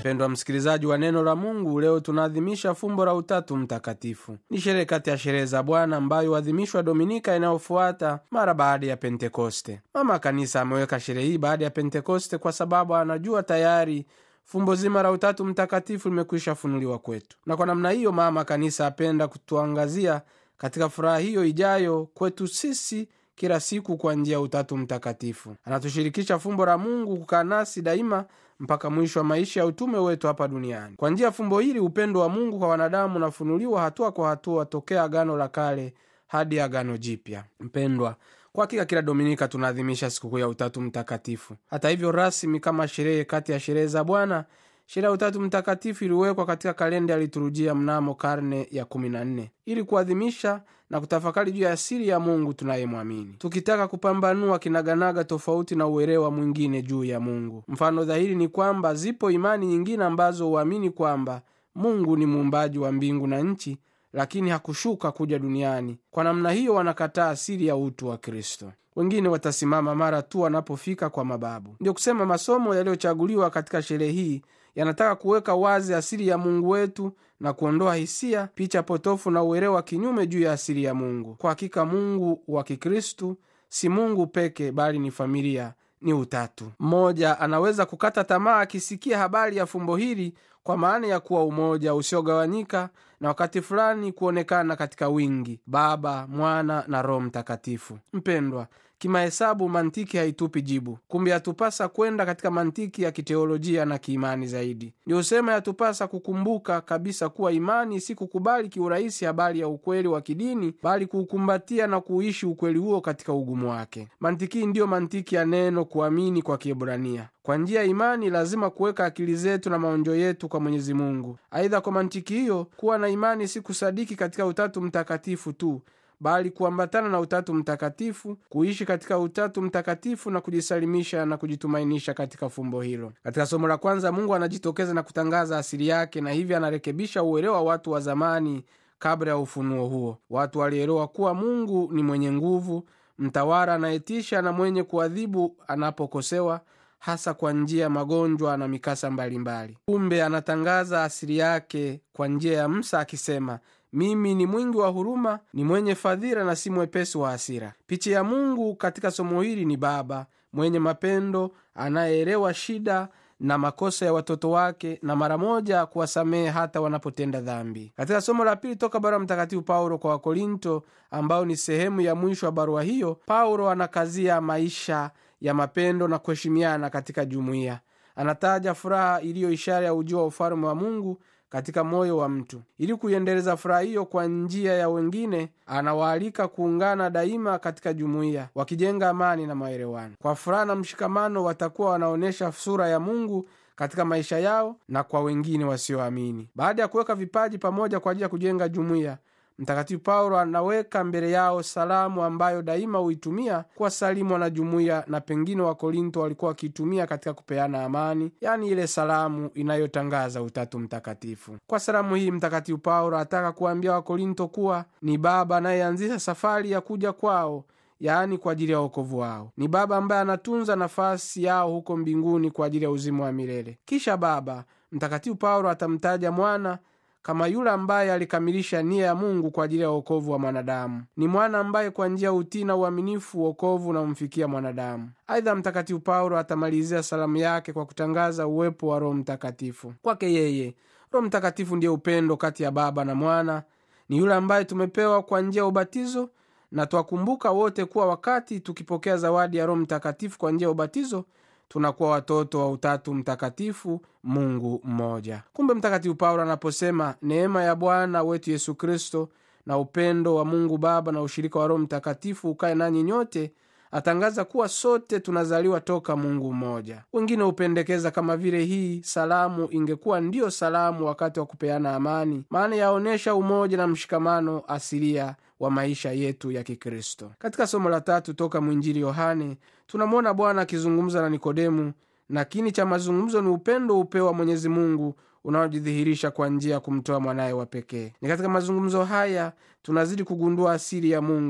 Mpendwa msikilizaji wa neno la Mungu, leo tunaadhimisha fumbo la Utatu Mtakatifu. Ni sherehe kati ya sherehe za Bwana ambayo huadhimishwa Dominika inayofuata mara baada ya Pentekoste. Mama Kanisa ameweka sherehe hii baada ya Pentekoste kwa sababu anajua tayari fumbo zima la Utatu Mtakatifu limekwisha funuliwa kwetu, na kwa namna hiyo Mama Kanisa apenda kutuangazia katika furaha hiyo ijayo kwetu sisi kila siku kwa njia ya Utatu Mtakatifu. Anatushirikisha fumbo la Mungu kukaa nasi daima mpaka mwisho wa maisha ya utume wetu hapa duniani. Kwa njia ya fumbo hili upendo wa Mungu kwa wanadamu unafunuliwa hatua kwa hatua tokea Agano la Kale hadi Agano Jipya. Mpendwa, kwa hakika kila Dominika tunaadhimisha sikukuu ya Utatu Mtakatifu. Hata hivyo, rasmi kama sherehe kati ya sherehe za Bwana, sherehe ya Utatu Mtakatifu iliwekwa katika kalenda ya liturujia mnamo karne ya 14 ili kuadhimisha na kutafakari juu ya asili ya Mungu tunayemwamini, tukitaka kupambanua kinaganaga tofauti na uelewa mwingine juu ya Mungu. Mfano dhahiri ni kwamba zipo imani nyingine ambazo huamini kwamba Mungu ni muumbaji wa mbingu na nchi, lakini hakushuka kuja duniani. Kwa namna hiyo wanakataa asili ya utu wa Kristo. Wengine watasimama mara tu wanapofika kwa mababu. Ndio kusema masomo yaliyochaguliwa katika sherehe hii yanataka kuweka wazi asili ya Mungu wetu na kuondoa hisia, picha potofu na uelewa kinyume juu ya asili ya Mungu. Kwa hakika Mungu wa Kikristo si Mungu peke, bali ni familia, ni utatu. Mmoja anaweza kukata tamaa akisikia habari ya fumbo hili, kwa maana ya kuwa umoja usiogawanyika na wakati fulani kuonekana katika wingi, Baba, Mwana na Roho Mtakatifu. Mpendwa, kimahesabu mantiki haitupi jibu. Kumbe yatupasa kwenda katika mantiki ya kiteolojia na kiimani zaidi. Ndio usema yatupasa kukumbuka kabisa kuwa imani si kukubali kiurahisi habari ya ukweli wa kidini, bali kuukumbatia na kuishi ukweli huo katika ugumu wake. Mantiki ndiyo mantiki ya neno kuamini kwa Kiebrania. Kwa njia ya imani lazima kuweka akili zetu na maonjo yetu kwa Mwenyezi Mungu. Aidha, kwa mantiki hiyo, kuwa na imani si kusadiki katika Utatu Mtakatifu tu, bali kuambatana na Utatu Mtakatifu, kuishi katika Utatu Mtakatifu na kujisalimisha na kujitumainisha katika fumbo hilo. Katika somo la kwanza, Mungu anajitokeza na kutangaza asili yake, na hivi anarekebisha uelewa watu wa zamani kabla ya ufunuo huo. Watu walielewa kuwa Mungu ni mwenye nguvu, mtawala anayetisha na mwenye kuadhibu anapokosewa, hasa kwa njia ya magonjwa na mikasa mbalimbali. Kumbe anatangaza asili yake kwa njia ya Musa akisema, mimi ni mwingi wa huruma, ni mwenye fadhila na si mwepesi wa hasira. Picha ya Mungu katika somo hili ni baba mwenye mapendo, anayeelewa shida na makosa ya watoto wake na mara moja kuwasamehe hata wanapotenda dhambi. Katika somo la pili toka barua Mtakatifu Paulo kwa Wakorinto, ambao ni sehemu ya mwisho wa barua hiyo, Paulo anakazia maisha ya mapendo na kuheshimiana katika jumuiya. Anataja furaha iliyo ishara ya ujio wa ufalme wa Mungu katika moyo wa mtu. Ili kuiendeleza furaha hiyo kwa njia ya wengine, anawaalika kuungana daima katika jumuiya, wakijenga amani na maelewano. Kwa furaha na mshikamano watakuwa wanaonesha sura ya Mungu katika maisha yao na kwa wengine wasioamini. Baada ya kuweka vipaji pamoja kwa ajili ya kujenga jumuiya, Mtakatifu Paulo anaweka mbele yao salamu ambayo daima huitumia kwa salimu na jumuiya, na pengine Wakorinto walikuwa wakiitumia katika kupeana amani, yani ile salamu inayotangaza Utatu Mtakatifu. Kwa salamu hii Mtakatifu Paulo ataka kuambia Wakorinto kuwa ni Baba anayeanzisha safari ya kuja kwao, yaani kwa ajili ya wokovu wao. Ni Baba ambaye anatunza nafasi yao huko mbinguni kwa ajili ya uzima wa milele. Kisha Baba, Mtakatifu Paulo atamtaja Mwana kama yule ambaye alikamilisha nia ya Mungu kwa ajili ya wokovu wa mwanadamu. Ni Mwana ambaye kwa njia ya utii na uaminifu wokovu unamfikia mwanadamu. Aidha, Mtakatifu Paulo atamalizia salamu yake kwa kutangaza uwepo wa Roho Mtakatifu. Kwake yeye, Roho Mtakatifu ndiye upendo kati ya Baba na Mwana. Ni yule ambaye tumepewa kwa njia ya ubatizo, na twakumbuka wote kuwa wakati tukipokea zawadi ya Roho Mtakatifu kwa njia ya ubatizo, tunakuwa watoto wa Utatu Mtakatifu, Mungu mmoja. Kumbe Mtakatifu Paulo anaposema neema ya Bwana wetu Yesu Kristo na upendo wa Mungu Baba na ushirika wa Roho Mtakatifu ukae nanyi nyote, atangaza kuwa sote tunazaliwa toka Mungu mmoja. Wengine hupendekeza kama vile hii salamu ingekuwa ndiyo salamu wakati wa kupeana amani, maana yaonesha umoja na mshikamano asilia wa maisha yetu ya Kikristo. Katika somo la tatu toka mwinjili Yohane, tunamwona Bwana akizungumza na Nikodemu, na kiini cha mazungumzo ni upendo upewa Mwenyezi Mungu unaojidhihirisha kwa njia ya kumtoa mwanaye wa pekee. Ni katika mazungumzo haya tunazidi kugundua asili ya Mungu,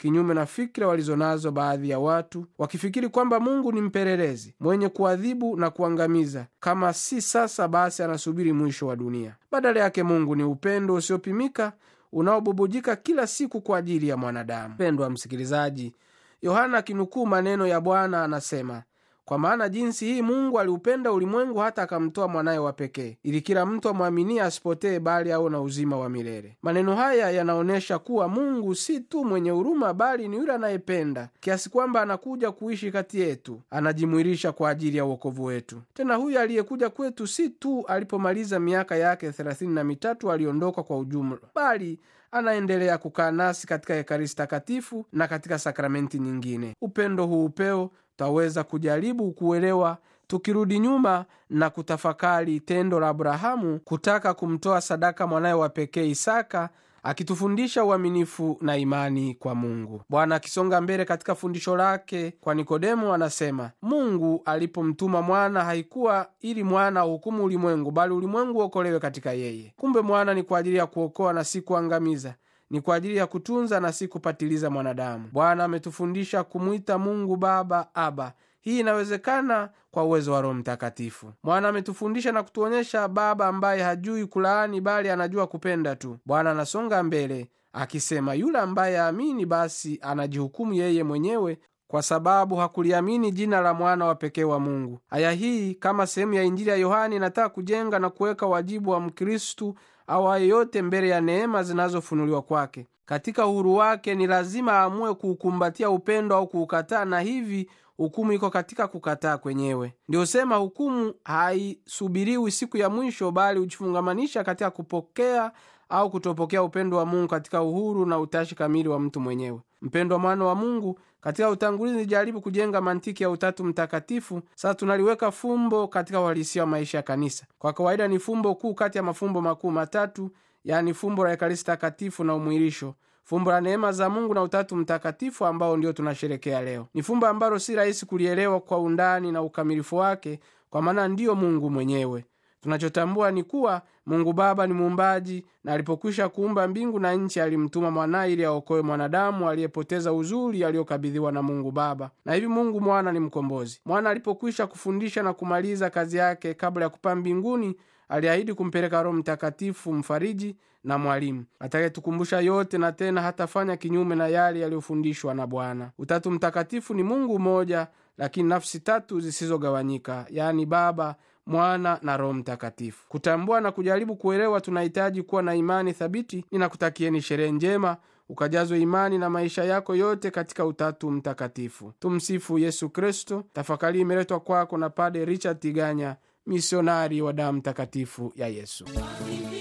kinyume na fikra walizonazo baadhi ya watu, wakifikiri kwamba Mungu ni mpelelezi mwenye kuadhibu na kuangamiza, kama si sasa basi anasubiri mwisho wa dunia. Badala yake Mungu ni upendo usiopimika unaobubujika kila siku kwa ajili ya mwanadamu. Pendwa msikilizaji, Yohana akinukuu maneno ya Bwana anasema, kwa maana jinsi hii Mungu aliupenda ulimwengu hata akamtoa mwanaye wa pekee, ili kila mtu amwaminie asipotee, bali awe na uzima wa milele. Maneno haya yanaonyesha kuwa Mungu si tu mwenye huruma, bali ni yule anayependa kiasi kwamba anakuja kuishi kati yetu, anajimwilisha kwa ajili ya wokovu wetu. Tena huyu aliyekuja kwetu si tu alipomaliza miaka yake 33 aliondoka kwa ujumla, bali anaendelea kukaa nasi katika Ekaristi Takatifu na katika sakramenti nyingine. Upendo huu upeo taweza kujaribu kuelewa tukirudi nyuma na kutafakari tendo la Abrahamu kutaka kumtoa sadaka mwanaye wa pekee Isaka, akitufundisha uaminifu na imani kwa Mungu. Bwana akisonga mbele katika fundisho lake kwa Nikodemo anasema, Mungu alipomtuma mwana haikuwa ili mwana uhukumu ulimwengu, bali ulimwengu uokolewe katika yeye. Kumbe mwana ni kwa ajili ya kuokoa na si kuangamiza, ni kwa ajili ya kutunza na si kupatiliza mwanadamu. Bwana ametufundisha kumwita Mungu Baba, Aba. Hii inawezekana kwa uwezo wa Roho Mtakatifu. Mwana ametufundisha na kutuonyesha Baba ambaye hajui kulaani bali anajua kupenda tu. Bwana anasonga mbele akisema, yule ambaye aamini basi anajihukumu yeye mwenyewe, kwa sababu hakuliamini jina la mwana wa pekee wa Mungu. Aya hii kama sehemu ya Injili ya Yohana inataka kujenga na kuweka wajibu wa Mkristu au yeyote mbele ya neema zinazofunuliwa kwake. Katika uhuru wake ni lazima aamue kuukumbatia upendo au kuukataa, na hivi hukumu iko katika kukataa kwenyewe. Ndio sema hukumu haisubiriwi siku ya mwisho, bali hujifungamanisha katika kupokea au kutopokea upendo wa Mungu katika uhuru na utashi kamili wa mtu mwenyewe. Mpendo wa mwana wa Mungu katika utangulizi nijaribu kujenga mantiki ya Utatu Mtakatifu. Sasa tunaliweka fumbo katika uhalisia wa maisha ya kanisa. Kwa kawaida ni fumbo kuu kati ya mafumbo makuu matatu, yani fumbo la Ekaristi Takatifu na umwilisho, fumbo la neema za Mungu na Utatu Mtakatifu ambao ndio tunasherekea leo. Ni fumbo ambalo si rahisi kulielewa kwa undani na ukamilifu wake, kwa maana ndiyo Mungu mwenyewe. Tunachotambua ni kuwa Mungu Baba ni muumbaji, na alipokwisha kuumba mbingu na nchi alimtuma mwanaye ili aokoe mwanadamu aliyepoteza uzuri aliyokabidhiwa na Mungu Baba. Na hivi Mungu Mwana ni mkombozi. Mwana alipokwisha kufundisha na kumaliza kazi yake kabla ya kupaa mbinguni, aliahidi kumpeleka Roho Mtakatifu, mfariji na mwalimu atakayetukumbusha yote, na tena hatafanya kinyume na yale yaliyofundishwa na Bwana. Utatu Mtakatifu ni Mungu mmoja, lakini nafsi tatu zisizogawanyika, yani Baba, Mwana na Roho Mtakatifu. Kutambua na kujaribu kuelewa, tunahitaji kuwa na imani thabiti. Ninakutakieni sherehe njema, ukajazwe imani na maisha yako yote katika Utatu Mtakatifu. Tumsifu Yesu Kristo. Tafakari imeletwa kwako na Padre Richard Tiganya, misionari wa damu takatifu ya Yesu.